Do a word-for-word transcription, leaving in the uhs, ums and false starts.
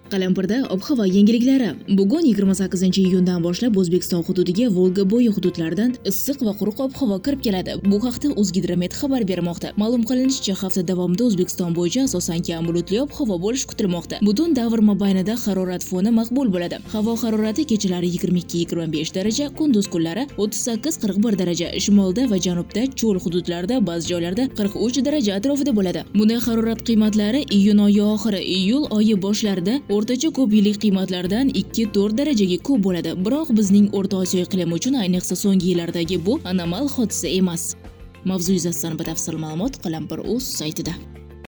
Qalampirda ob-havo yengiliklari. Bugun yigirma sakkizinchi iyundan boshlab O'zbekiston hududiga Volga bo'yi hududlaridan issiq va quruq ob-havo kirib keladi. Bu haqda O'zgidromet xabar bermoqda. Ma'lum qilinishicha, hafta davomida O'zbekiston bo'yicha asosan kam bulutli ob-havo bo'lishi kutilmoqda. Butun davr mobaynida harorat foni maqbul bo'ladi. Havo harorati kechalari yigirma ikki yigirma besh daraja, kunduz kunlari o'ttiz sakkiz qirq bir daraja, shimolda va janubda, cho'l hududlarda, ba'zi joylarda qirq uch daraja atrofida bo'ladi. Bunday harorat qiymatlari iyun oyi oxiri, iyul oyi boshlarida o'rtacha ko'p yillik qiymatlardan ikki to'rt darajaga ko'p bo'ladi. Biroq bizning O'rta Osiyo iqlimi uchun ayniqsa so'nggi yillardagi bu anomal hodisa emas. Mavzu yuzasidan batafsil ma'lumot Qalampir.uz saytida.